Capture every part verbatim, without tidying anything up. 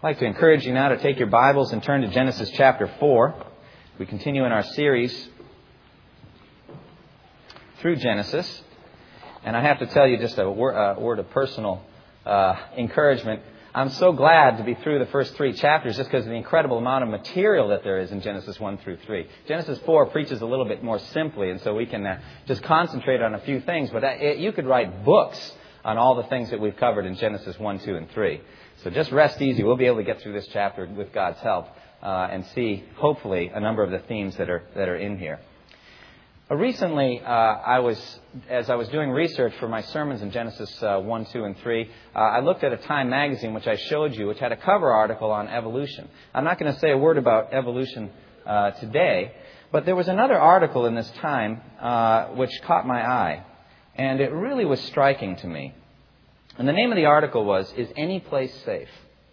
I'd like to encourage you now to take your Bibles and turn to Genesis chapter four. We continue in our series through Genesis. And I have to tell you just a word, a word of personal uh, encouragement. I'm so glad to be through the first three chapters just because of the incredible amount of material that there is in Genesis one through three. Genesis four preaches a little bit more simply, and so we can uh, just concentrate on a few things. But it, you could write books on all the things that we've covered in Genesis one, two, and three. So just rest easy. We'll be able to get through this chapter with God's help uh, and see, hopefully, a number of the themes that are that are in here. Uh, recently, uh, I was, as I was doing research for my sermons in Genesis uh, one, two, and three, uh, I looked at a Time magazine, which I showed you, which had a cover article on evolution. I'm not going to say a word about evolution uh, today, but there was another article in this Time uh, which caught my eye, and it really was striking to me. And the name of the article was, Is Any Place Safe?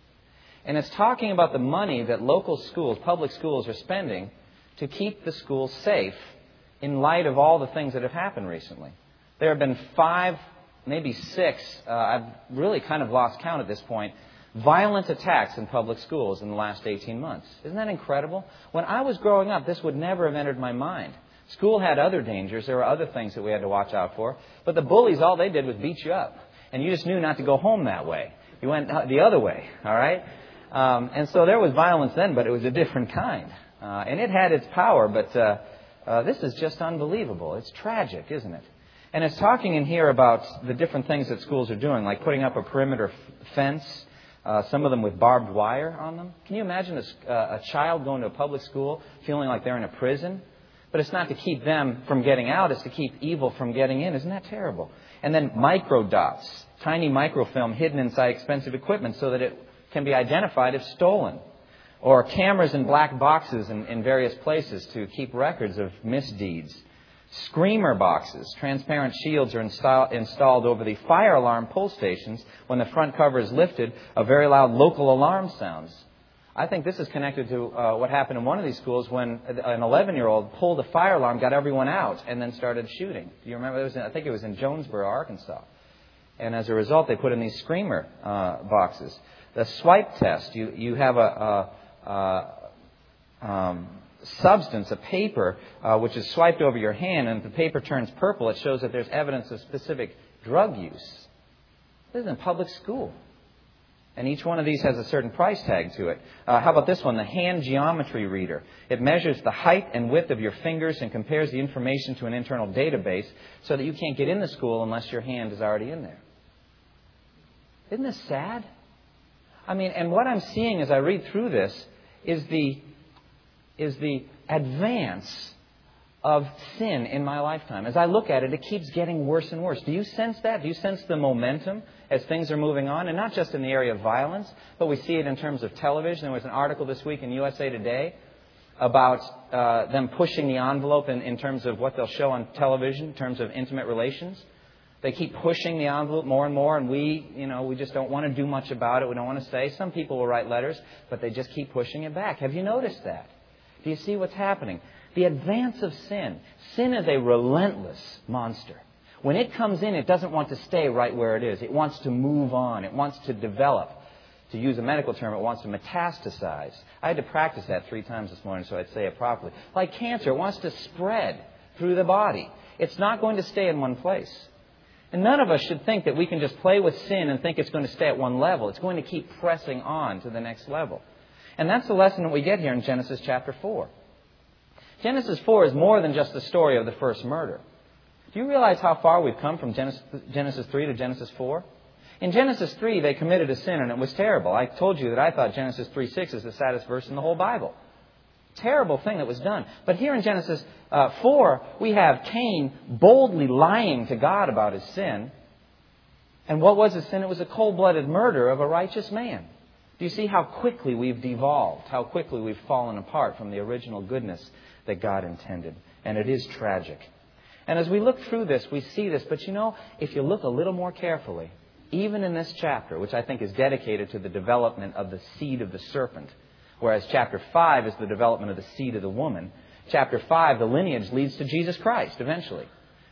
And it's talking about the money that local schools, public schools, are spending to keep the schools safe in light of all the things that have happened recently. There have been five, maybe six, uh, I've really kind of lost count at this point, violent attacks in public schools in the last eighteen months. Isn't that incredible? When I was growing up, this would never have entered my mind. School had other dangers. There were other things that we had to watch out for. But the bullies, all they did was beat you up. And you just knew not to go home that way. You went the other way, all right? Um, and so there was violence then, but it was a different kind. Uh, and it had its power, but uh, uh, this is just unbelievable. It's tragic, isn't it? And it's talking in here about the different things that schools are doing, like putting up a perimeter f- fence, uh, some of them with barbed wire on them. Can you imagine a, uh, a child going to a public school feeling like they're in a prison? But it's not to keep them from getting out, it's to keep evil from getting in. Isn't that terrible? And then microdots, tiny microfilm hidden inside expensive equipment so that it can be identified if stolen. Or cameras in black boxes in, in various places to keep records of misdeeds. Screamer boxes, transparent shields are install, installed over the fire alarm pull stations. When the front cover is lifted, a very loud local alarm sounds. I think this is connected to uh, what happened in one of these schools when an eleven-year-old pulled a fire alarm, got everyone out, and then started shooting. Do you remember? It was in, I think it was in Jonesboro, Arkansas. And as a result, they put in these screamer uh, boxes. The swipe test, you, you have a, a, a um, substance, a paper, uh, which is swiped over your hand, and if the paper turns purple, it shows that there's evidence of specific drug use. This is in public school. And each one of these has a certain price tag to it. Uh, how about this one, the hand geometry reader? It measures the height and width of your fingers and compares the information to an internal database so that you can't get in the school unless your hand is already in there. Isn't this sad? I mean, and what I'm seeing as I read through this is the, is the advance of sin in my lifetime. As I look at it, it keeps getting worse and worse. Do you sense that? Do you sense the momentum as things are moving on? And not just in the area of violence, but we see it in terms of television. There was an article this week in U S A Today about uh, them pushing the envelope in, in terms of what they'll show on television in terms of intimate relations. They keep pushing the envelope more and more, and we, you know, we just don't want to do much about it. We don't want to say. Some people will write letters, but they just keep pushing it back. Have you noticed that? Do you see what's happening? The advance of sin. Sin is a relentless monster. When it comes in, it doesn't want to stay right where it is. It wants to move on. It wants to develop. To use a medical term, it wants to metastasize. I had to practice that three times this morning so I'd say it properly. Like cancer, it wants to spread through the body. It's not going to stay in one place. And none of us should think that we can just play with sin and think it's going to stay at one level. It's going to keep pressing on to the next level. And that's the lesson that we get here in Genesis chapter four. Genesis four is more than just the story of the first murder. Do you realize how far we've come from Genesis, Genesis three to Genesis four? In Genesis three, they committed a sin and it was terrible. I told you that I thought Genesis three six is the saddest verse in the whole Bible. Terrible thing that was done. But here in Genesis uh, four, we have Cain boldly lying to God about his sin. And what was his sin? It was a cold-blooded murder of a righteous man. Do you see how quickly we've devolved, how quickly we've fallen apart from the original goodness that God intended? And it is tragic. And as we look through this, we see this. But you know, if you look a little more carefully, even in this chapter, which I think is dedicated to the development of the seed of the serpent, whereas chapter five is the development of the seed of the woman, chapter five, the lineage leads to Jesus Christ eventually.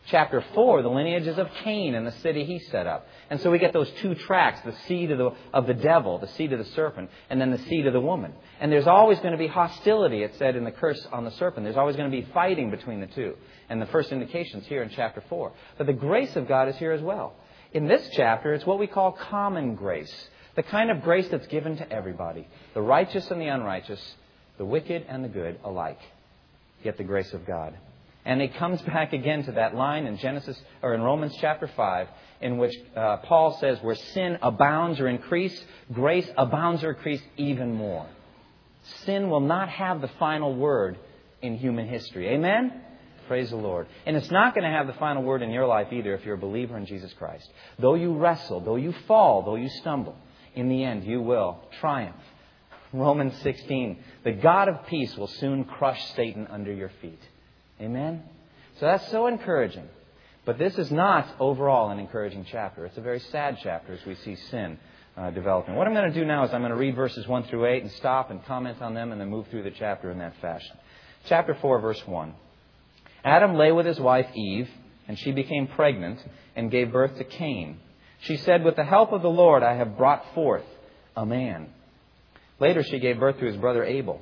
Chapter four, the lineages of Cain and the city he set up. And so we get those two tracks, the seed of the, of the devil, the seed of the serpent, and then the seed of the woman. And there's always going to be hostility, it said in the curse on the serpent. There's always going to be fighting between the two. And the first indication's here in chapter four. But the grace of God is here as well. In this chapter, it's what we call common grace. The kind of grace that's given to everybody. The righteous and the unrighteous, the wicked and the good alike get the grace of God. And it comes back again to that line in Genesis or in Romans chapter five, in which uh, Paul says, where sin abounds or increase, grace abounds or increase even more. Sin will not have the final word in human history. Amen? Praise the Lord. And it's not going to have the final word in your life either if you're a believer in Jesus Christ. Though you wrestle, though you fall, though you stumble, in the end you will triumph. Romans sixteen, the God of peace will soon crush Satan under your feet. Amen? So that's so encouraging. But this is not overall an encouraging chapter. It's a very sad chapter as we see sin uh, developing. What I'm going to do now is I'm going to read verses one through eight and stop and comment on them and then move through the chapter in that fashion. Chapter four, verse one. Adam lay with his wife Eve, and she became pregnant and gave birth to Cain. She said, with the help of the Lord, I have brought forth a man. Later she gave birth to his brother Abel.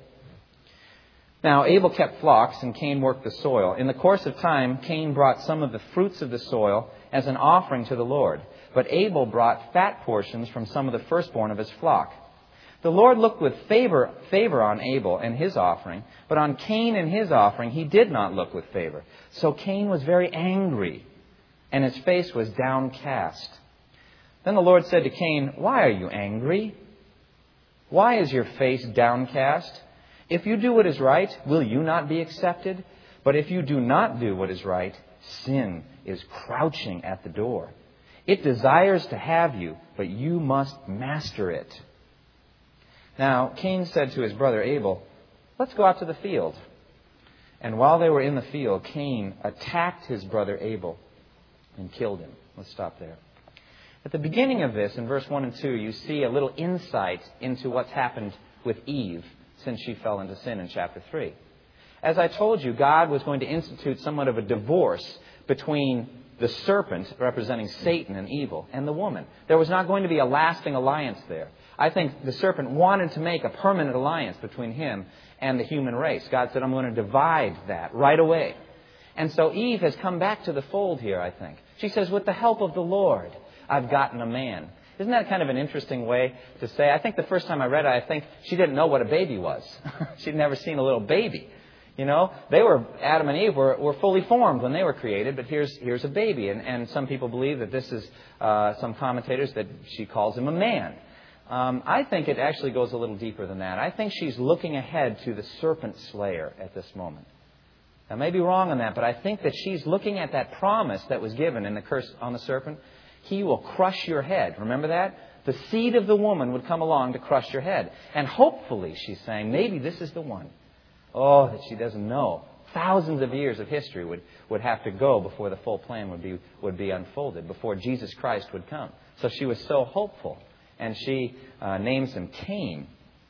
Now Abel kept flocks and Cain worked the soil. In the course of time, Cain brought some of the fruits of the soil as an offering to the Lord. But Abel brought fat portions from some of the firstborn of his flock. The Lord looked with favor, favor on Abel and his offering, but on Cain and his offering he did not look with favor. So Cain was very angry, and his face was downcast. Then the Lord said to Cain, why are you angry? Why is your face downcast? If you do what is right, will you not be accepted? But if you do not do what is right, sin is crouching at the door. It desires to have you, but you must master it. Now, Cain said to his brother Abel, let's go out to the field. And while they were in the field, Cain attacked his brother Abel and killed him. Let's stop there. At the beginning of this, in verse one and two, you see a little insight into what's happened with Eve since she fell into sin in chapter three. As I told you, God was going to institute somewhat of a divorce between the serpent, representing Satan and evil, and the woman. There was not going to be a lasting alliance there. I think the serpent wanted to make a permanent alliance between him and the human race. God said, I'm going to divide that right away. And so Eve has come back to the fold here, I think. She says, with the help of the Lord, I've gotten a man. Isn't that kind of an interesting way to say? I think the first time I read it, I think she didn't know what a baby was. She'd never seen a little baby. You know, they were, Adam and Eve were, were fully formed when they were created, but here's here's a baby. And, and some people believe that this is, uh, some commentators, that she calls him a man. Um, I think it actually goes a little deeper than that. I think she's looking ahead to the serpent slayer at this moment. I may be wrong on that, but I think that she's looking at that promise that was given in the curse on the serpent. He will crush your head. Remember that? The seed of the woman would come along to crush your head. And hopefully, she's saying, maybe this is the one. Oh, that she doesn't know. Thousands of years of history would, would have to go before the full plan would be, would be unfolded, before Jesus Christ would come. So she was so hopeful. And she uh, names him Cain.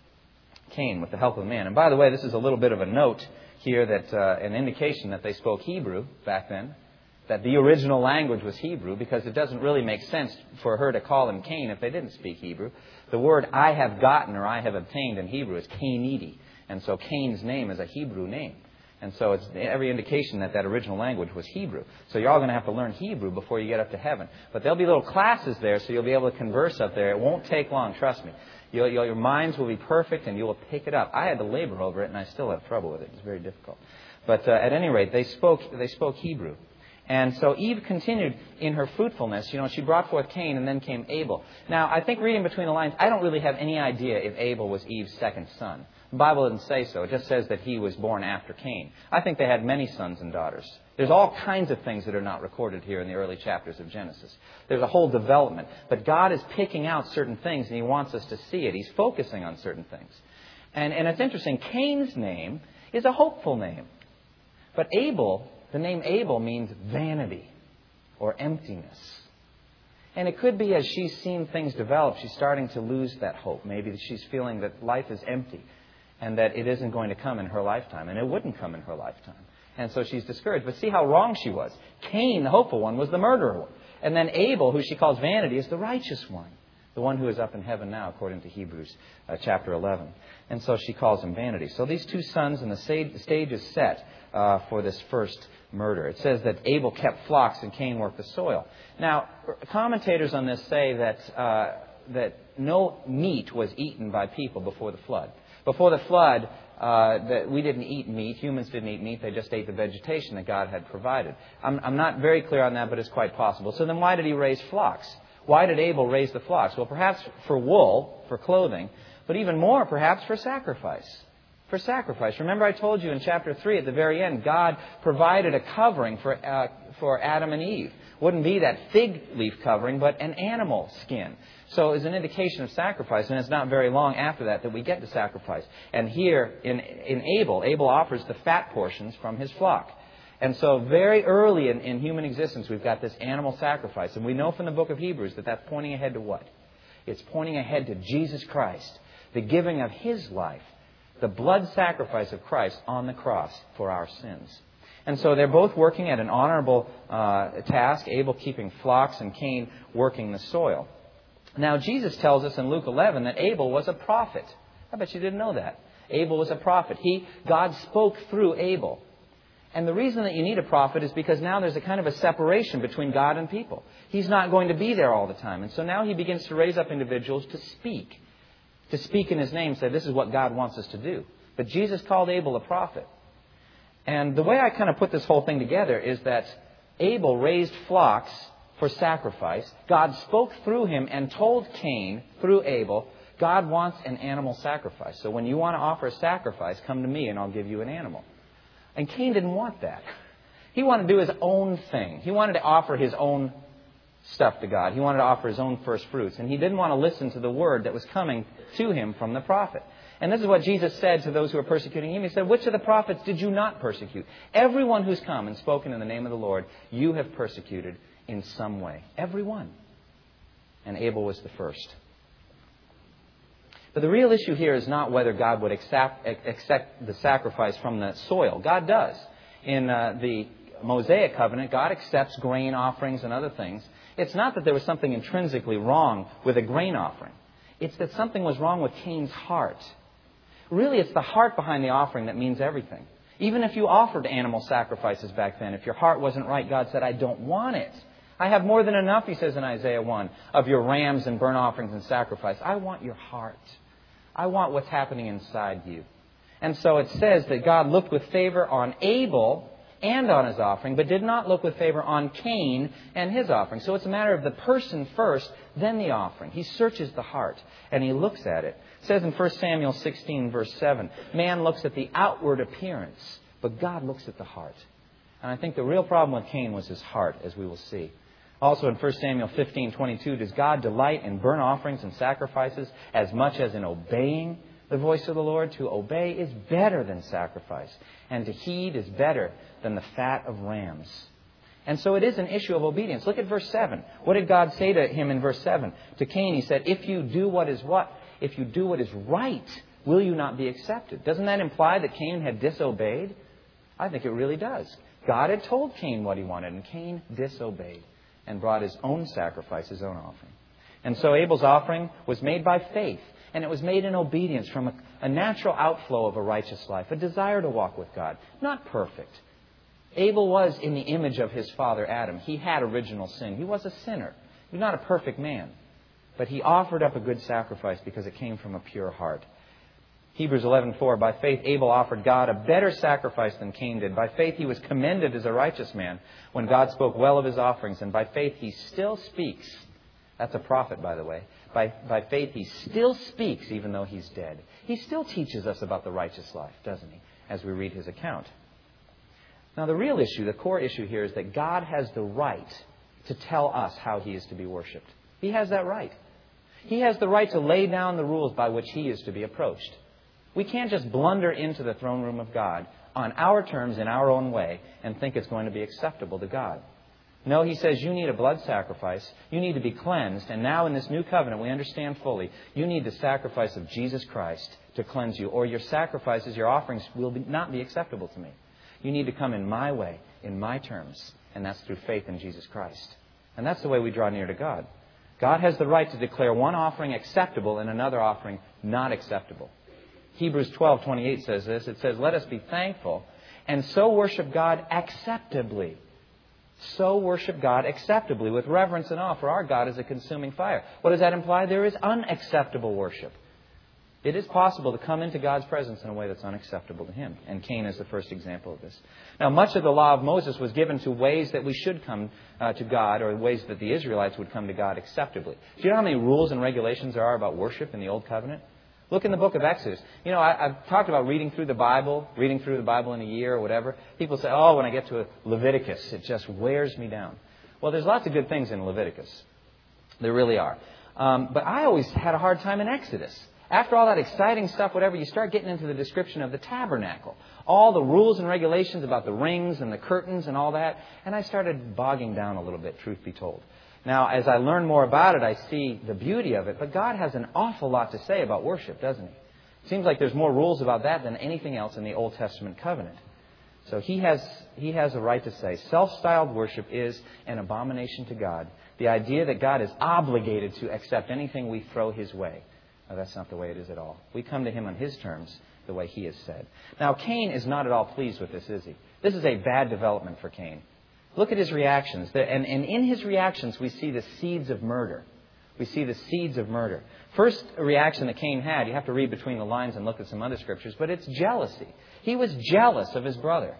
Cain, with the help of man. And by the way, this is a little bit of a note here, that uh, an indication that they spoke Hebrew back then. That the original language was Hebrew, because it doesn't really make sense for her to call him Cain if they didn't speak Hebrew. The word I have gotten or I have obtained in Hebrew is Cainidi. And so Cain's name is a Hebrew name. And so it's every indication that that original language was Hebrew. So you're all going to have to learn Hebrew before you get up to heaven. But there'll be little classes there, so you'll be able to converse up there. It won't take long, trust me. You'll, you'll, your minds will be perfect and you will pick it up. I had to labor over it and I still have trouble with it. It's very difficult. But uh, at any rate, they spoke, they spoke Hebrew. And so Eve continued in her fruitfulness. You know, she brought forth Cain and then came Abel. Now, I think reading between the lines, I don't really have any idea if Abel was Eve's second son. The Bible doesn't say so. It just says that he was born after Cain. I think they had many sons and daughters. There's all kinds of things that are not recorded here in the early chapters of Genesis. There's a whole development. But God is picking out certain things and He wants us to see it. He's focusing on certain things. And, and it's interesting. Cain's name is a hopeful name. But Abel, the name Abel means vanity or emptiness. And it could be as she's seen things develop, she's starting to lose that hope. Maybe she's feeling that life is empty and that it isn't going to come in her lifetime. And it wouldn't come in her lifetime. And so she's discouraged. But see how wrong she was. Cain, the hopeful one, was the murderer. And then Abel, who she calls vanity, is the righteous one. The one who is up in heaven now, according to Hebrews uh, chapter eleven. And so she calls him vanity. So these two sons, and the stage is set uh, for this first murder. It says that Abel kept flocks and Cain worked the soil. Now, commentators on this say that uh, that no meat was eaten by people before the flood. Before the flood, uh, that we didn't eat meat. Humans didn't eat meat. They just ate the vegetation that God had provided. I'm, I'm not very clear on that, but it's quite possible. So then why did he raise flocks? Why did Abel raise the flocks? Well, perhaps for wool, for clothing, but even more perhaps for sacrifice. For sacrifice. Remember I told you in chapter three at the very end, God provided a covering for uh, for Adam and Eve. Wouldn't be that fig leaf covering, but an animal skin. So it's an indication of sacrifice, and it's not very long after that that we get to sacrifice. And here in, in Abel, Abel offers the fat portions from his flock. And so very early in, in human existence, we've got this animal sacrifice. And we know from the book of Hebrews that that's pointing ahead to what? It's pointing ahead to Jesus Christ, the giving of His life, the blood sacrifice of Christ on the cross for our sins. And so they're both working at an honorable uh, task, Abel keeping flocks and Cain working the soil. Now, Jesus tells us in Luke eleven that Abel was a prophet. I bet you didn't know that. Abel was a prophet. He, God spoke through Abel. And the reason that you need a prophet is because now there's a kind of a separation between God and people. He's not going to be there all the time. And so now He begins to raise up individuals to speak. To speak in His name, say, this is what God wants us to do. But Jesus called Abel a prophet. And the way I kind of put this whole thing together is that Abel raised flocks for sacrifice. God spoke through him and told Cain, through Abel, God wants an animal sacrifice. So when you want to offer a sacrifice, come to me and I'll give you an animal. And Cain didn't want that. He wanted to do his own thing. He wanted to offer his own stuff to God. He wanted to offer his own first fruits. And he didn't want to listen to the word that was coming to him from the prophet. And this is what Jesus said to those who were persecuting him. He said, which of the prophets did you not persecute? Everyone who's come and spoken in the name of the Lord, you have persecuted in some way. Everyone. And Abel was the first. But the real issue here is not whether God would accept, accept the sacrifice from the soil. God does. In uh, the Mosaic covenant, God accepts grain offerings and other things. It's not that there was something intrinsically wrong with a grain offering. It's that something was wrong with Cain's heart. Really, it's the heart behind the offering that means everything. Even if you offered animal sacrifices back then, if your heart wasn't right, God said, I don't want it. I have more than enough, He says in Isaiah one, of your rams and burnt offerings and sacrifice. I want your heart. I want what's happening inside you. And so it says that God looked with favor on Abel and on his offering, but did not look with favor on Cain and his offering. So it's a matter of the person first, then the offering. He searches the heart and He looks at it. It says in First Samuel sixteen, verse seven, man looks at the outward appearance, but God looks at the heart. And I think the real problem with Cain was his heart, as we will see. Also in First Samuel fifteen, twenty-two, does God delight in burnt offerings and sacrifices as much as in obeying the voice of the Lord? To obey is better than sacrifice, and to heed is better than the fat of rams. And so it is an issue of obedience. Look at verse seven. What did God say to him in verse seven? To Cain, He said, if you do what is what? If you do what is right, will you not be accepted? Doesn't that imply that Cain had disobeyed? I think it really does. God had told Cain what he wanted, and Cain disobeyed and brought his own sacrifice, his own offering. And so Abel's offering was made by faith, and it was made in obedience from a, a natural outflow of a righteous life, a desire to walk with God. Not perfect. Abel was in the image of his father Adam. He had original sin. He was a sinner. He was not a perfect man. But he offered up a good sacrifice because it came from a pure heart. Hebrews eleven four, by faith Abel offered God a better sacrifice than Cain did. By faith he was commended as a righteous man when God spoke well of his offerings. And by faith he still speaks. That's a prophet, by the way. By, by faith he still speaks even though he's dead. He still teaches us about the righteous life, doesn't he, as we read his account. Now the real issue, the core issue here is that God has the right to tell us how He is to be worshipped. He has that right. He has the right to lay down the rules by which He is to be approached. We can't just blunder into the throne room of God on our terms in our own way and think it's going to be acceptable to God. No, He says you need a blood sacrifice. You need to be cleansed. And now in this new covenant, we understand fully, you need the sacrifice of Jesus Christ to cleanse you, or your sacrifices, your offerings will be, not be acceptable to me. You need to come in my way, in my terms, and that's through faith in Jesus Christ. And that's the way we draw near to God. God has the right to declare one offering acceptable and another offering not acceptable. Hebrews twelve twenty-eight says this. It says, let us be thankful and so worship God acceptably. So worship God acceptably with reverence and awe, for our God is a consuming fire. What does that imply? There is unacceptable worship. It is possible to come into God's presence in a way that's unacceptable to Him. And Cain is the first example of this. Now, much of the law of Moses was given to ways that we should come uh, to God, or ways that the Israelites would come to God acceptably. Do you know how many rules and regulations there are about worship in the Old Covenant? Look in the book of Exodus. You know, I, I've talked about reading through the Bible, reading through the Bible in a year or whatever. People say, oh, when I get to Leviticus, it just wears me down. Well, there's lots of good things in Leviticus. There really are. Um, but I always had a hard time in Exodus. After all that exciting stuff, whatever, you start getting into the description of the tabernacle. All the rules and regulations about the rings and the curtains and all that. And I started bogging down a little bit, truth be told. Now, as I learn more about it, I see the beauty of it. But God has an awful lot to say about worship, doesn't He? It seems like there's more rules about that than anything else in the Old Testament covenant. So He has He has a right to say, self-styled worship is an abomination to God. The idea that God is obligated to accept anything we throw His way. No, that's not the way it is at all. We come to Him on His terms, the way He has said. Now, Cain is not at all pleased with this, is he? This is a bad development for Cain. Look at his reactions. And, and in his reactions, we see the seeds of murder. We see the seeds of murder. First reaction that Cain had, you have to read between the lines and look at some other scriptures, but it's jealousy. He was jealous of his brother.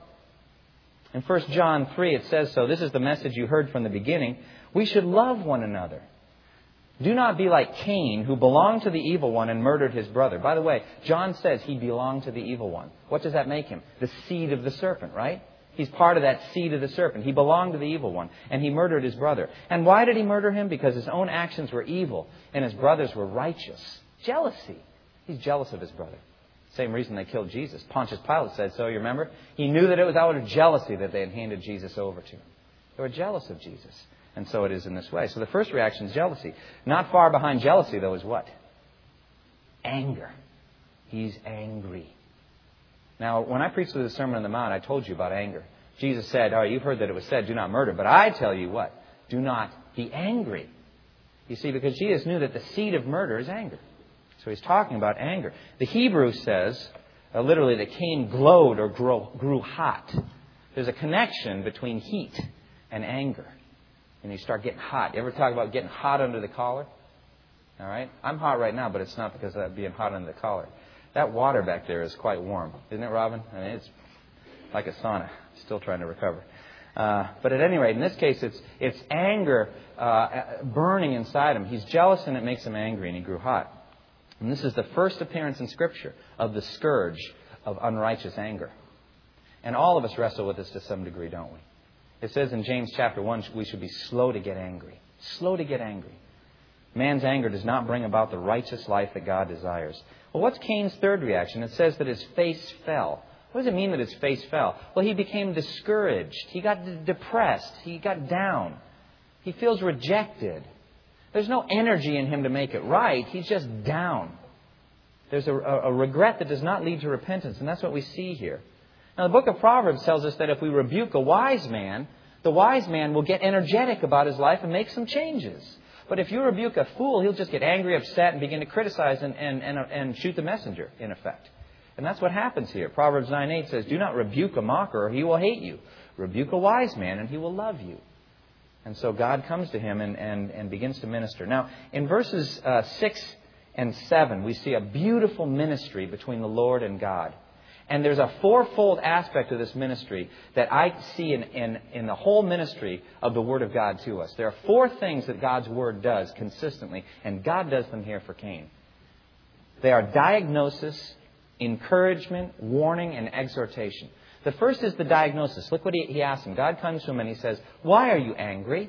In First John three, it says so. This is the message you heard from the beginning. We should love one another. Do not be like Cain, who belonged to the evil one and murdered his brother. By the way, John says he belonged to the evil one. What does that make him? The seed of the serpent, right? He's part of that seed of the serpent. He belonged to the evil one, and he murdered his brother. And why did he murder him? Because his own actions were evil, and his brothers were righteous. Jealousy. He's jealous of his brother. Same reason they killed Jesus. Pontius Pilate said so, you remember? He knew that it was out of jealousy that they had handed Jesus over to him. They were jealous of Jesus. And so it is in this way. So the first reaction is jealousy. Not far behind jealousy, though, is what? Anger. He's angry. Now, when I preached through the Sermon on the Mount, I told you about anger. Jesus said, all right, you've heard that it was said, do not murder. But I tell you what? Do not be angry. You see, because Jesus knew that the seed of murder is anger. So he's talking about anger. The Hebrew says, uh, literally, that Cain glowed or grow, grew hot. There's a connection between heat and anger. And you start getting hot. You ever talk about getting hot under the collar? All right? I'm hot right now, but it's not because of being hot under the collar. That water back there is quite warm. Isn't it, Robin? I mean, it's like a sauna. Still trying to recover. Uh, but at any rate, in this case, it's it's anger uh, burning inside him. He's jealous and it makes him angry and he grew hot. And this is the first appearance in Scripture of the scourge of unrighteous anger. And all of us wrestle with this to some degree, don't we? It says in James chapter one, we should be slow to get angry. Slow to get angry. Man's anger does not bring about the righteous life that God desires. Well, what's Cain's third reaction? It says that his face fell. What does it mean that his face fell? Well, he became discouraged. He got d- depressed. He got down. He feels rejected. There's no energy in him to make it right. He's just down. There's a, a, a regret that does not lead to repentance, and that's what we see here. Now, the book of Proverbs tells us that if we rebuke a wise man, the wise man will get energetic about his life and make some changes. But if you rebuke a fool, he'll just get angry, upset, and begin to criticize and, and, and, and shoot the messenger, in effect. And that's what happens here. Proverbs nine eight says, do not rebuke a mocker or he will hate you. Rebuke a wise man and he will love you. And so God comes to him and, and, and begins to minister. Now, in verses uh, six and seven, we see a beautiful ministry between the Lord and God. And there's a fourfold aspect of this ministry that I see in, in, in the whole ministry of the Word of God to us. There are four things that God's Word does consistently, and God does them here for Cain. They are diagnosis, encouragement, warning, and exhortation. The first is the diagnosis. Look what he, he asks him. God comes to him and he says, why are you angry?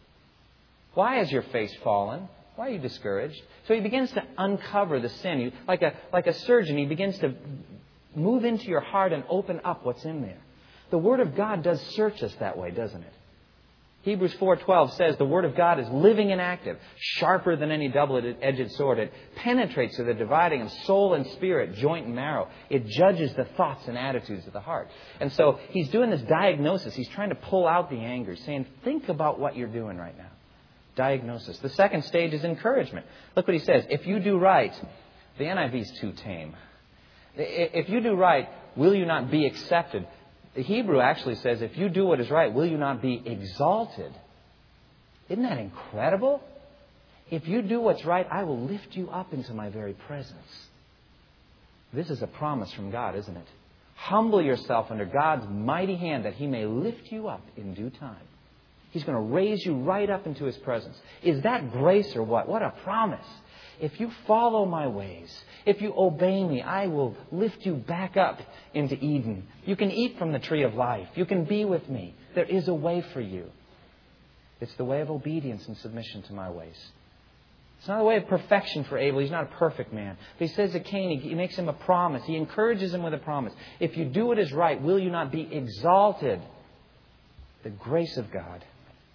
Why has your face fallen? Why are you discouraged? So he begins to uncover the sin. He, like a, like a surgeon, he begins to move into your heart and open up what's in there. The Word of God does search us that way, doesn't it? Hebrews four twelve says the Word of God is living and active, sharper than any double-edged sword. It penetrates to the dividing of soul and spirit, joint and marrow. It judges the thoughts and attitudes of the heart. And so he's doing this diagnosis. He's trying to pull out the anger. He's saying, think about what you're doing right now. Diagnosis. The second stage is encouragement. Look what he says. If you do right, the N I V is too tame. If you do right, will you not be accepted? The Hebrew actually says, if you do what is right, will you not be exalted? Isn't that incredible? If you do what's right, I will lift you up into my very presence. This is a promise from God, isn't it? Humble yourself under God's mighty hand that He may lift you up in due time. He's going to raise you right up into His presence. Is that grace or what? What a promise. If you follow my ways, if you obey me, I will lift you back up into Eden. You can eat from the tree of life. You can be with me. There is a way for you. It's the way of obedience and submission to my ways. It's not a way of perfection for Abel. He's not a perfect man. But he says to Cain, he makes him a promise. He encourages him with a promise. If you do what is right, will you not be exalted? The grace of God.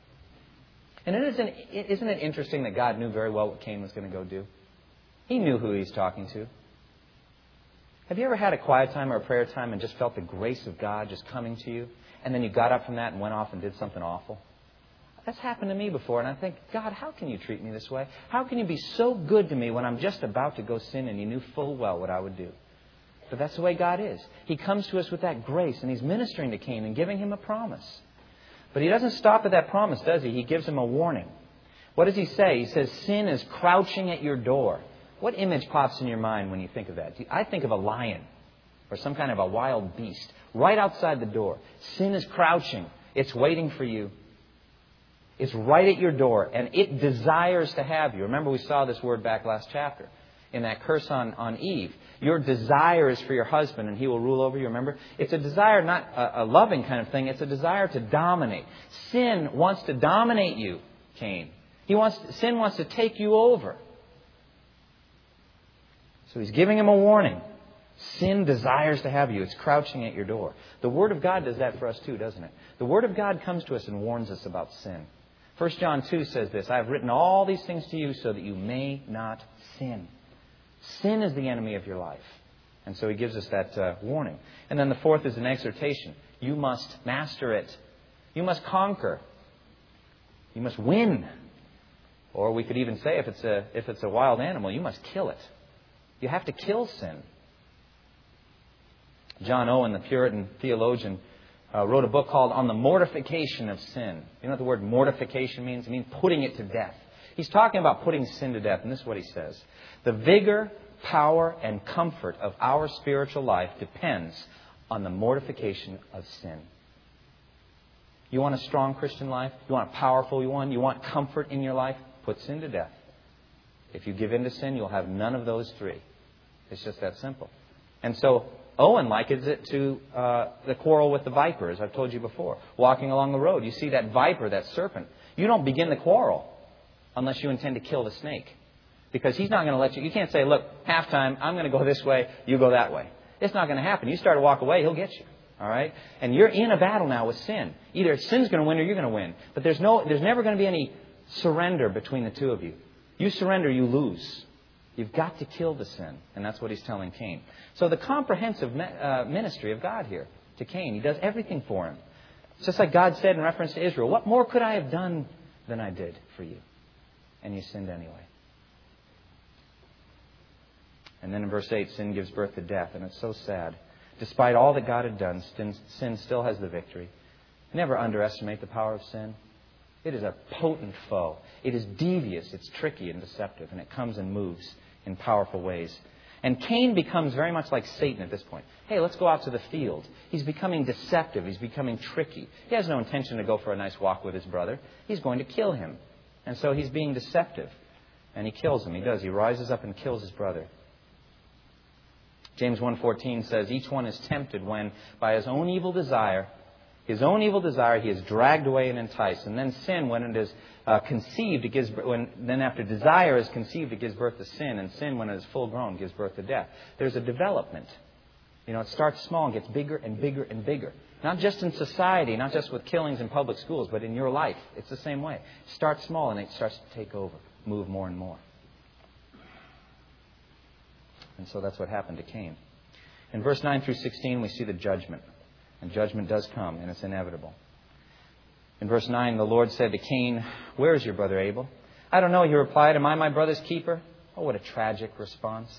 And isn't, isn't it interesting that God knew very well what Cain was going to go do? He knew who he was talking to. Have you ever had a quiet time or a prayer time and just felt the grace of God just coming to you? And then you got up from that and went off and did something awful? That's happened to me before. And I think, God, how can you treat me this way? How can you be so good to me when I'm just about to go sin and you knew full well what I would do? But that's the way God is. He comes to us with that grace and He's ministering to Cain and giving him a promise. But He doesn't stop at that promise, does He? He gives him a warning. What does He say? He says, sin is crouching at your door. What image pops in your mind when you think of that? I think of a lion or some kind of a wild beast right outside the door. Sin is crouching. It's waiting for you. It's right at your door, and it desires to have you. Remember, we saw this word back last chapter in that curse on, on Eve. Your desire is for your husband, and he will rule over you. Remember? It's a desire, not a, a loving kind of thing. It's a desire to dominate. Sin wants to dominate you, Cain. He wants, sin wants to take you over. So He's giving him a warning. Sin desires to have you. It's crouching at your door. The Word of God does that for us too, doesn't it? The Word of God comes to us and warns us about sin. First John two says this, I have written all these things to you so that you may not sin. Sin is the enemy of your life. And so He gives us that uh, warning. And then the fourth is an exhortation. You must master it. You must conquer. You must win. Or we could even say, if it's a, if it's a wild animal, you must kill it. You have to kill sin. John Owen, the Puritan theologian, uh, wrote a book called On the Mortification of Sin. You know what the word mortification means? It means putting it to death. He's talking about putting sin to death, and this is what he says. The vigor, power, and comfort of our spiritual life depends on the mortification of sin. You want a strong Christian life? You want a powerful one? You want comfort in your life? Put sin to death. If you give in to sin, you'll have none of those three. It's just that simple. And so Owen likens it to uh, the quarrel with the viper, as I've told you before. Walking along the road, you see that viper, that serpent. You don't begin the quarrel unless you intend to kill the snake. Because he's not going to let you... You can't say, look, halftime, I'm going to go this way, you go that way. It's not going to happen. You start to walk away, he'll get you. All right? And you're in a battle now with sin. Either sin's going to win or you're going to win. But there's no, there's never going to be any surrender between the two of you. You surrender, you lose. You've got to kill the sin. And that's what He's telling Cain. So the comprehensive uh, ministry of God here to Cain. He does everything for him. It's just like God said in reference to Israel. What more could I have done than I did for you? And you sinned anyway. And then in verse eight, sin gives birth to death. And it's so sad. Despite all that God had done, sin still has the victory. Never underestimate the power of sin. It is a potent foe. It is devious, it's tricky and deceptive, and it comes and moves in powerful ways. And Cain becomes very much like Satan at this point. Hey, let's go out to the field. He's becoming deceptive. He's becoming tricky. He has no intention to go for a nice walk with his brother. He's going to kill him. And so he's being deceptive. And he kills him. He does. He rises up and kills his brother. James one fourteen says, each one is tempted when, by his own evil desire, His own evil desire, he is dragged away and enticed. And then sin, when it is uh, conceived, it gives. When then after desire is conceived, it gives birth to sin. And sin, when it is full grown, gives birth to death. There's a development. You know, it starts small and gets bigger and bigger and bigger. Not just in society, not just with killings in public schools, but in your life. It's the same way. Start small and it starts to take over, move more and more. And so that's what happened to Cain. In verse nine through sixteen, we see the judgment. And judgment does come, and it's inevitable. In verse nine, the Lord said to Cain, "Where is your brother Abel?" "I don't know," he replied. "Am I my brother's keeper?" Oh, what a tragic response.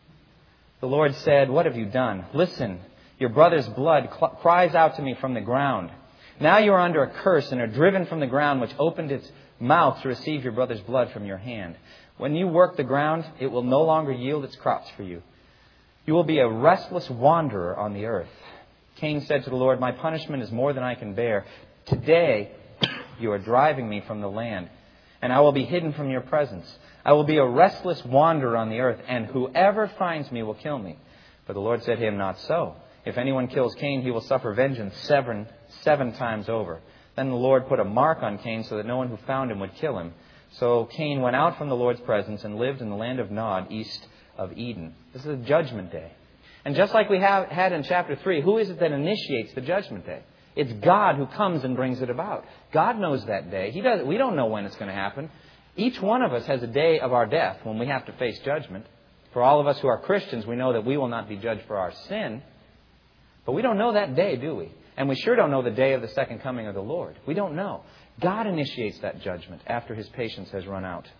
The Lord said, "What have you done? Listen, your brother's blood cl- cries out to me from the ground. Now you are under a curse and are driven from the ground, which opened its mouth to receive your brother's blood from your hand. When you work the ground, it will no longer yield its crops for you. You will be a restless wanderer on the earth." Cain said to the Lord, "My punishment is more than I can bear. Today you are driving me from the land, and I will be hidden from your presence. I will be a restless wanderer on the earth, and whoever finds me will kill me." But the Lord said to him, "Not so. If anyone kills Cain, he will suffer vengeance seven, seven times over." Then the Lord put a mark on Cain so that no one who found him would kill him. So Cain went out from the Lord's presence and lived in the land of Nod, east of Eden. This is a judgment day. And just like we have had in chapter three, who is it that initiates the judgment day? It's God who comes and brings it about. God knows that day. He does. We don't know when it's going to happen. Each one of us has a day of our death when we have to face judgment. For all of us who are Christians, we know that we will not be judged for our sin. But we don't know that day, do we? And we sure don't know the day of the second coming of the Lord. We don't know. God initiates that judgment after His patience has run out.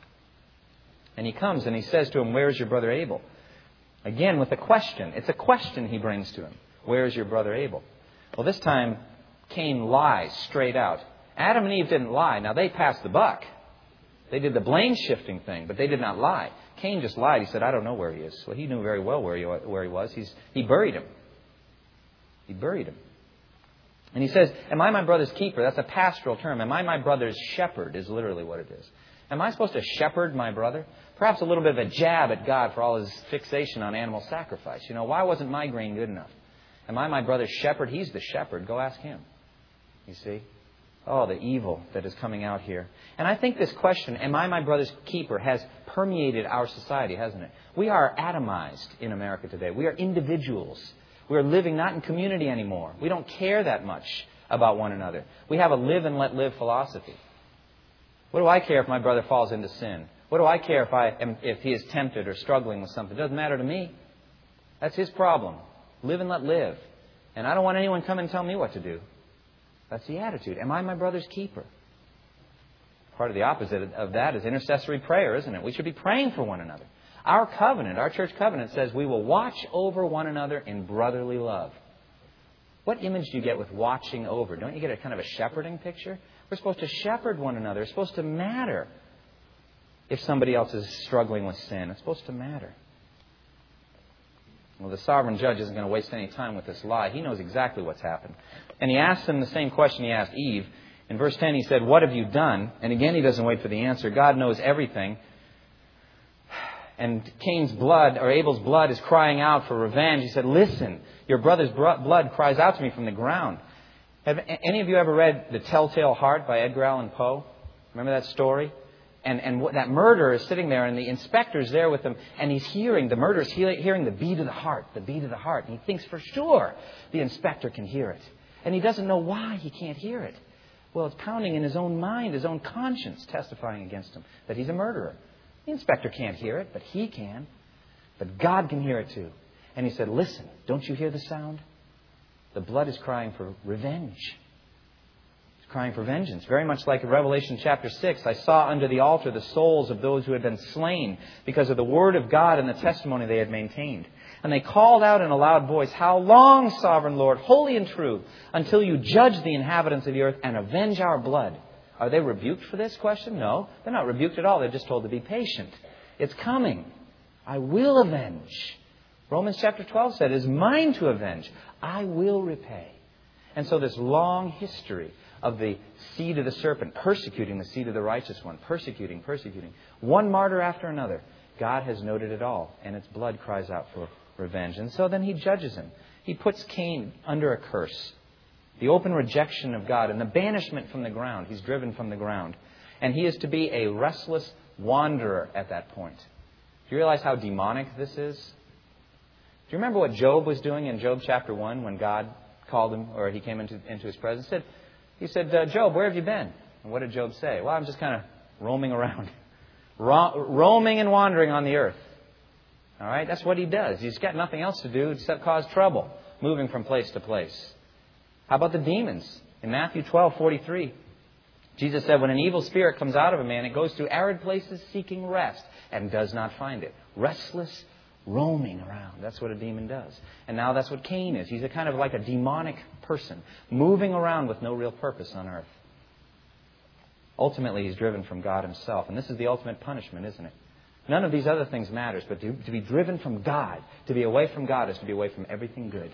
And He comes and He says to him, "Where is your brother Abel?" Again, with a question. It's a question He brings to him. "Where is your brother Abel?" Well, this time, Cain lies straight out. Adam and Eve didn't lie. Now, they passed the buck. They did the blame-shifting thing, but they did not lie. Cain just lied. He said, "I don't know where he is." Well, he knew very well where he, where he was. He's, he buried him. He buried him. And he says, "Am I my brother's keeper?" That's a pastoral term. "Am I my brother's shepherd?" is literally what it is. Am I supposed to shepherd my brother? Perhaps a little bit of a jab at God for all His fixation on animal sacrifice. You know, why wasn't my grain good enough? Am I my brother's shepherd? He's the shepherd. Go ask him. You see? Oh, the evil that is coming out here. And I think this question, "Am I my brother's keeper?" has permeated our society, hasn't it? We are atomized in America today. We are individuals. We are living not in community anymore. We don't care that much about one another. We have a live and let live philosophy. What do I care if my brother falls into sin? What do I care if I am, if he is tempted or struggling with something? It doesn't matter to me. That's his problem. Live and let live. And I don't want anyone come and tell me what to do. That's the attitude. Am I my brother's keeper? Part of the opposite of that is intercessory prayer, isn't it? We should be praying for one another. Our covenant, our church covenant says we will watch over one another in brotherly love. What image do you get with watching over? Don't you get a kind of a shepherding picture? We're supposed to shepherd one another. It's supposed to matter if somebody else is struggling with sin. It's supposed to matter. Well, the sovereign judge isn't going to waste any time with this lie. He knows exactly what's happened. And he asks him the same question he asked Eve. In verse ten, he said, "What have you done?" And again, he doesn't wait for the answer. God knows everything. And Cain's blood, or Abel's blood, is crying out for revenge. He said, "Listen, your brother's blood cries out to me from the ground." Have any of you ever read The Telltale Heart by Edgar Allan Poe? Remember that story? And and that murderer is sitting there, and the inspector's there with him, and he's hearing, the murderer's hearing the beat of the heart, the beat of the heart. And he thinks for sure the inspector can hear it. And he doesn't know why he can't hear it. Well, it's pounding in his own mind, his own conscience testifying against him that he's a murderer. The inspector can't hear it, but he can. But God can hear it too. And he said, "Listen, don't you hear the sound? The blood is crying for revenge. It's crying for vengeance." Very much like in Revelation chapter six, "I saw under the altar the souls of those who had been slain because of the word of God and the testimony they had maintained. And they called out in a loud voice, 'How long, sovereign Lord, holy and true, until you judge the inhabitants of the earth and avenge our blood?'" Are they rebuked for this question? No, they're not rebuked at all. They're just told to be patient. It's coming. I will avenge. Romans chapter twelve said, "It is mine to avenge. I will repay." And so this long history of the seed of the serpent persecuting the seed of the righteous one, persecuting, persecuting, one martyr after another, God has noted it all, and its blood cries out for revenge. And so then He judges him. He puts Cain under a curse. The open rejection of God and the banishment from the ground. He's driven from the ground. And he is to be a restless wanderer at that point. Do you realize how demonic this is? Do you remember what Job was doing in Job chapter one when God called him, or he came into, into his presence. Said, he said, uh, Job, where have you been? And what did Job say? Well, I'm just kind of roaming around. Ro- roaming and wandering on the earth. All right? That's what he does. He's got nothing else to do except cause trouble, moving from place to place. How about the demons? In Matthew twelve forty-three, Jesus said, when an evil spirit comes out of a man, it goes through arid places seeking rest and does not find it. Restless, roaming around. That's what a demon does. And now that's what Cain is. He's a kind of like a demonic person, moving around with no real purpose on earth. Ultimately, he's driven from God himself. And this is the ultimate punishment, isn't it? None of these other things matters, but to, to be driven from God, to be away from God, is to be away from everything good.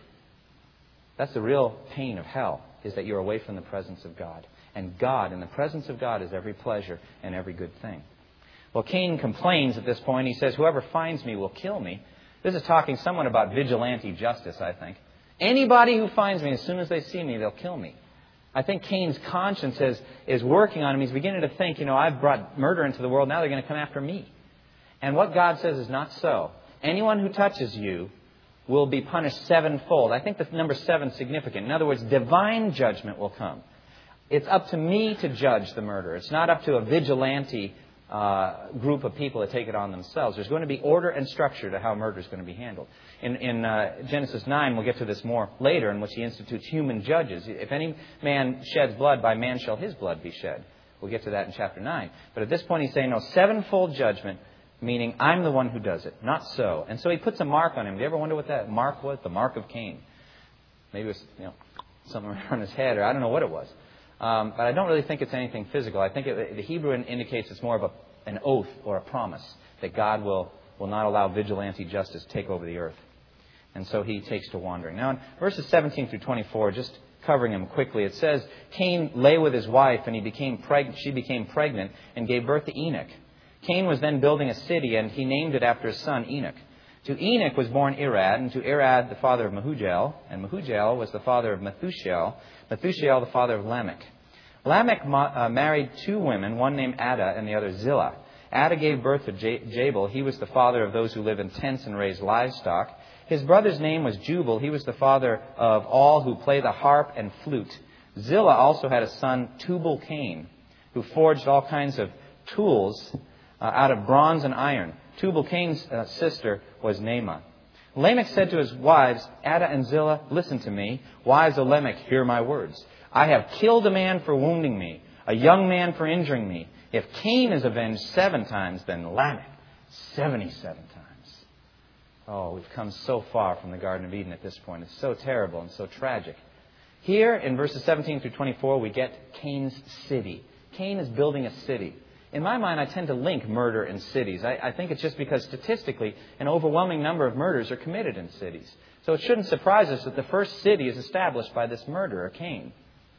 That's the real pain of hell, is that you're away from the presence of God. And God, in the presence of God, is every pleasure and every good thing. Well, Cain complains at this point. He says, whoever finds me will kill me. This is talking somewhat about vigilante justice, I think. Anybody who finds me, as soon as they see me, they'll kill me. I think Cain's conscience is, is working on him. He's beginning to think, you know, I've brought murder into the world. Now they're going to come after me. And what God says is not so. Anyone who touches you will be punished sevenfold. I think the number seven is significant. In other words, divine judgment will come. It's up to me to judge the murder. It's not up to a vigilante uh, group of people that take it on themselves. There's going to be order and structure to how murder is going to be handled. In, in uh, Genesis nine, we'll get to this more later, in which he institutes human judges. If any man sheds blood, by man shall his blood be shed. We'll get to that in chapter nine. But at this point he's saying, no, sevenfold judgment, meaning I'm the one who does it. Not so. And so he puts a mark on him. Do you ever wonder what that mark was? The mark of Cain. Maybe it was, you know, something around his head, or I don't know what it was. Um, but I don't really think it's anything physical. I think it, the Hebrew indicates it's more of a, an oath or a promise that God will, will not allow vigilante justice to take over the earth. And so he takes to wandering. Now in verses seventeen through twenty-four, just covering them quickly, it says, Cain lay with his wife, and he became preg- she became pregnant and gave birth to Enoch. Cain was then building a city, and he named it after his son Enoch. To Enoch was born Irad, and to Irad the father of Mehujael, and Mehujael was the father of Methushael, Methushael the father of Lamech. Lamech ma- uh, married two women, one named Ada and the other Zillah. Ada gave birth to J- Jabal. He was the father of those who live in tents and raise livestock. His brother's name was Jubal. He was the father of all who play the harp and flute. Zillah also had a son, Tubal-Cain, who forged all kinds of tools uh, out of bronze and iron. Tubal-Cain's uh, sister was Naamah. Lamech said to his wives, Ada and Zillah, listen to me. Wives of Lamech, hear my words. I have killed a man for wounding me, a young man for injuring me. If Cain is avenged seven times, then Lamech seventy-seven times. Oh, we've come so far from the Garden of Eden at this point. It's so terrible and so tragic. Here in verses seventeen through twenty-four, we get Cain's city. Cain is building a city. In my mind, I tend to link murder in cities. I, I think it's just because statistically, an overwhelming number of murders are committed in cities. So it shouldn't surprise us that the first city is established by this murderer, Cain.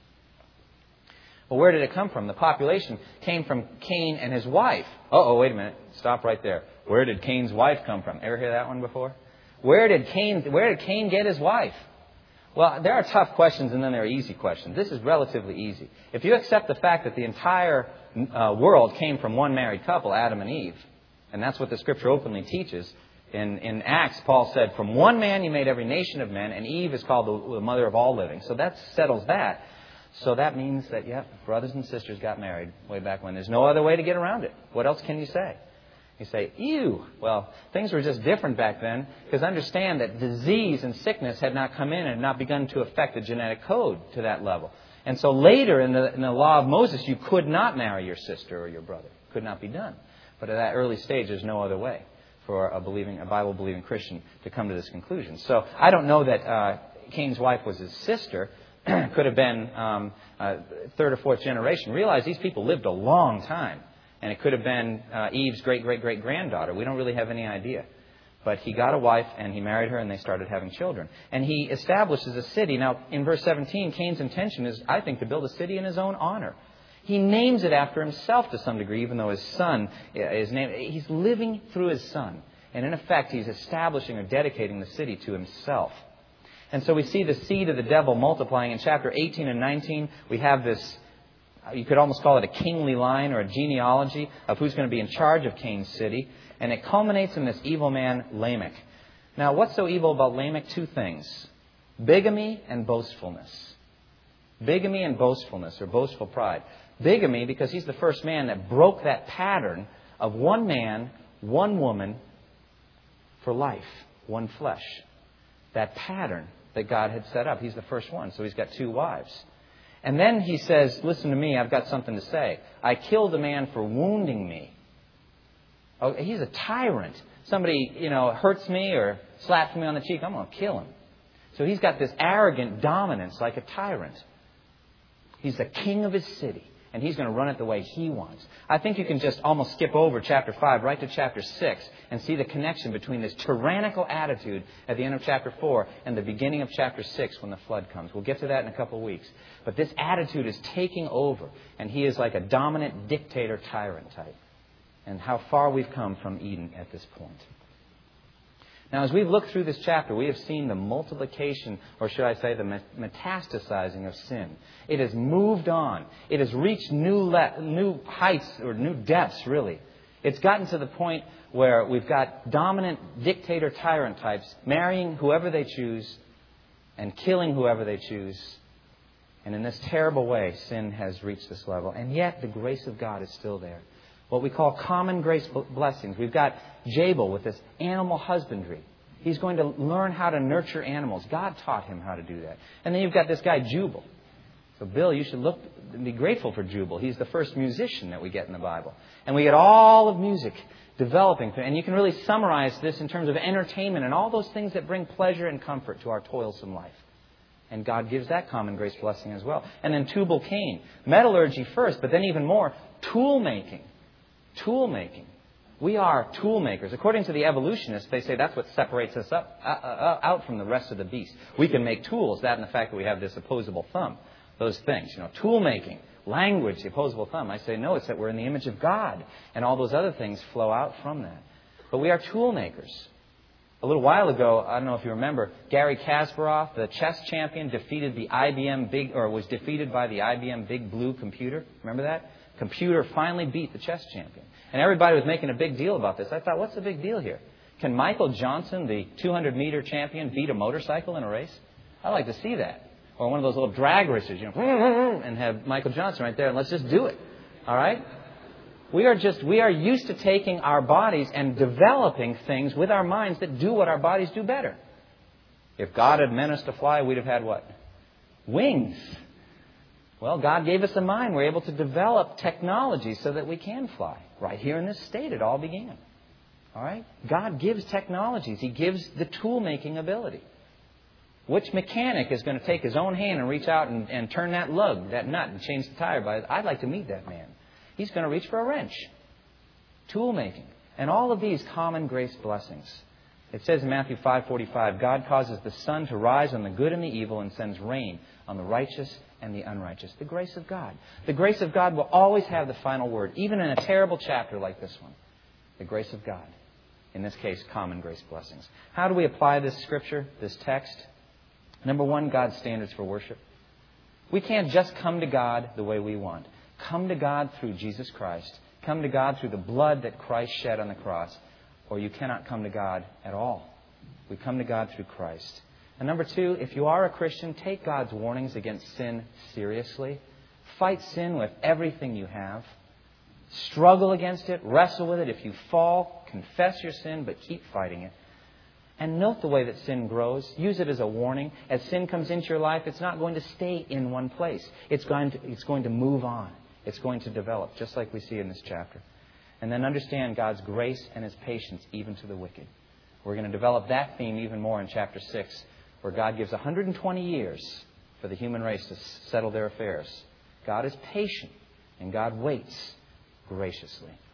Well, where did it come from? The population came from Cain and his wife. Uh-oh, wait a minute. Stop right there. Where did Cain's wife come from? Ever hear that one before? Where did Cain, where did Cain get his wife? Well, there are tough questions and then there are easy questions. This is relatively easy. If you accept the fact that the entire uh, world came from one married couple, Adam and Eve, and that's what the Scripture openly teaches. In, in Acts, Paul said, from one man you made every nation of men, and Eve is called the, the mother of all living. So that settles that. So that means that, yeah, brothers and sisters got married way back when. There's no other way to get around it. What else can you say? You say, ew. Well, things were just different back then, because understand that disease and sickness had not come in and had not begun to affect the genetic code to that level. And so later in the, in the law of Moses, you could not marry your sister or your brother. It could not be done. But at that early stage, there's no other way for a believing, a Bible-believing Christian to come to this conclusion. So I don't know that uh, Cain's wife was his sister. Could have been um, uh, third or fourth generation. Realize these people lived a long time. And it could have been uh, Eve's great-great-great-granddaughter. We don't really have any idea. But he got a wife and he married her and they started having children. And he establishes a city. Now, in verse seventeen, Cain's intention is, I think, to build a city in his own honor. He names it after himself to some degree, even though his son is named. He's living through his son. And in effect, he's establishing or dedicating the city to himself. And so we see the seed of the devil multiplying. In chapter eighteen and nineteen, we have this, you could almost call it a kingly line or a genealogy of who's going to be in charge of Cain's city. And it culminates in this evil man, Lamech. Now, what's so evil about Lamech? Two things. Bigamy and boastfulness. Bigamy and boastfulness, or boastful pride. Bigamy, because he's the first man that broke that pattern of one man, one woman for life, one flesh. That pattern that God had set up. He's the first one, so he's got two wives. And then he says, listen to me, I've got something to say. I killed a man for wounding me. Oh, he's a tyrant. Somebody, you know, hurts me or slaps me on the cheek, I'm going to kill him. So he's got this arrogant dominance like a tyrant. He's the king of his city, and he's going to run it the way he wants. I think you can just almost skip over chapter five right to chapter six and see the connection between this tyrannical attitude at the end of chapter four and the beginning of chapter six when the flood comes. We'll get to that in a couple of weeks. But this attitude is taking over, and he is like a dominant dictator tyrant type. And how far we've come from Eden at this point. Now, as we've looked through this chapter, we have seen the multiplication, or should I say the metastasizing of sin. It has moved on. It has reached new le- new heights, or new depths, really. It's gotten to the point where we've got dominant dictator tyrant types marrying whoever they choose and killing whoever they choose. And in this terrible way, sin has reached this level. And yet, the grace of God is still there. What we call common grace blessings. We've got Jabal with this animal husbandry. He's going to learn how to nurture animals. God taught him how to do that. And then you've got this guy, Jubal. So, Bill, you should look be grateful for Jubal. He's the first musician that we get in the Bible. And we get all of music developing. And you can really summarize this in terms of entertainment and all those things that bring pleasure and comfort to our toilsome life. And God gives that common grace blessing as well. And then Tubal-Cain. Metallurgy first, but then even more, tool making. Tool making. We are tool makers. According to the evolutionists, they say that's what separates us up, uh, uh, out from the rest of the beast. We can make tools, that and the fact that we have this opposable thumb. Those things, you know, tool making, language, the opposable thumb. I say, no, it's that we're in the image of God. And all those other things flow out from that. But we are tool makers. A little while ago, I don't know if you remember, Gary Kasparov, the chess champion, defeated the I B M Big, or was defeated by the I B M Big Blue computer. Remember that? Computer finally beat the chess champion. And everybody was making a big deal about this. I thought, what's the big deal here? Can Michael Johnson, the two hundred meter champion, beat a motorcycle in a race? I'd like to see that. Or one of those little drag races, you know, and have Michael Johnson right there, and let's just do it. All right? We are just, we are used to taking our bodies and developing things with our minds that do what our bodies do better. If God had meant us to fly, we'd have had what? Wings. Well, God gave us a mind. We're able to develop technology so that we can fly. Right here in this state, it all began. All right? God gives technologies. He gives the tool-making ability. Which mechanic is going to take his own hand and reach out and, and turn that lug, that nut, and change the tire? By, I'd like to meet that man. He's going to reach for a wrench. Tool-making. And all of these common grace blessings. It says in Matthew five forty-five, God causes the sun to rise on the good and the evil and sends rain on the righteous and the unrighteous. The grace of God. The grace of God will always have the final word, even in a terrible chapter like this one. The grace of God. In this case, common grace blessings. How do we apply this scripture, this text? Number one, God's standards for worship. We can't just come to God the way we want. Come to God through Jesus Christ. Come to God through the blood that Christ shed on the cross. Or you cannot come to God at all. We come to God through Christ. And number two, if you are a Christian, take God's warnings against sin seriously. Fight sin with everything you have. Struggle against it. Wrestle with it. If you fall, confess your sin, but keep fighting it. And note the way that sin grows. Use it as a warning. As sin comes into your life, it's not going to stay in one place. It's going to, it's going to move on. It's going to develop, just like we see in this chapter. And then understand God's grace and His patience even to the wicked. We're going to develop that theme even more in chapter six, where God gives one hundred twenty years for the human race to settle their affairs. God is patient, and God waits graciously.